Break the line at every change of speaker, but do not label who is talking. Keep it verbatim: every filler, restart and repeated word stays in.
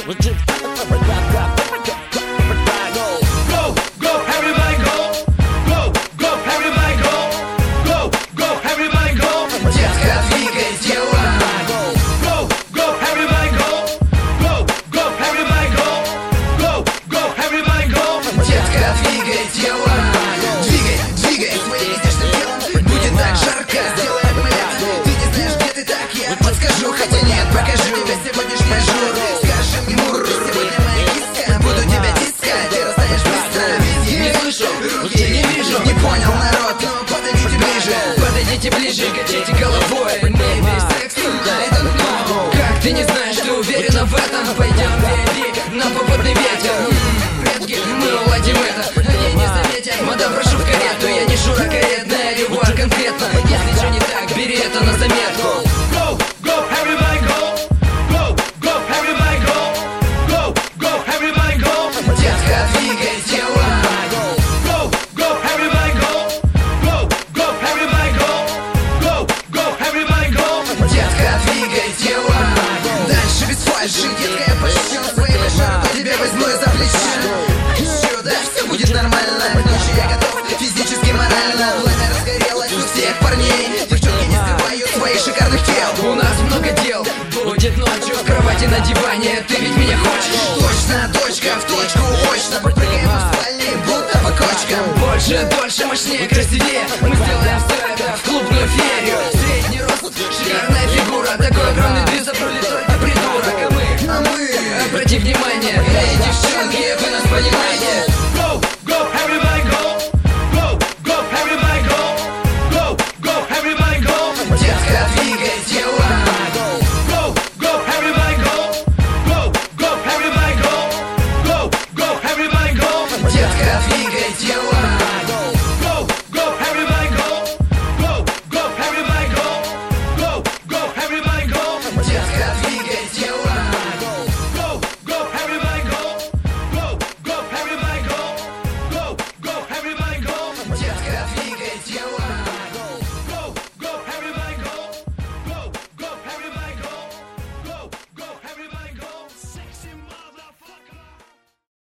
Подойдите ближе, качайте головой. Baby, секс, I don't know. Как ты не знаешь, ты уверена в этом? Пойдем, baby, на попутный ветер. М-м, предки, мы уладим это. Они не заметят, мадам, прошу в карету. Я не Шура каретная, ревуар конкретно. Если что не так, бери это на заметку.
Go, go, everybody go. Go, go, everybody go. Go, go, everybody go.
Детка, двигай тело.
Go, go, everybody go. Go, go, everybody go. Go, go, everybody go.
Детка, двигай тело. Дальше без фальши, детка, я пощу своей шарку, тебя возьму я за плечо. Еще, да, все будет нормально. К ночи я готов, физически, морально. Пламя разгорелось у всех парней. Девчонки не скрывают своих шикарных тел. У нас много дел, будет ночью в кровати на диване. Ты ведь меня хочешь? Точно, точка, в точку, очно. Подпрыгаем в спальне, будто по кочкам. Больше, дольше, мощнее, красивее. Мы сделаем все это в клубную феерию.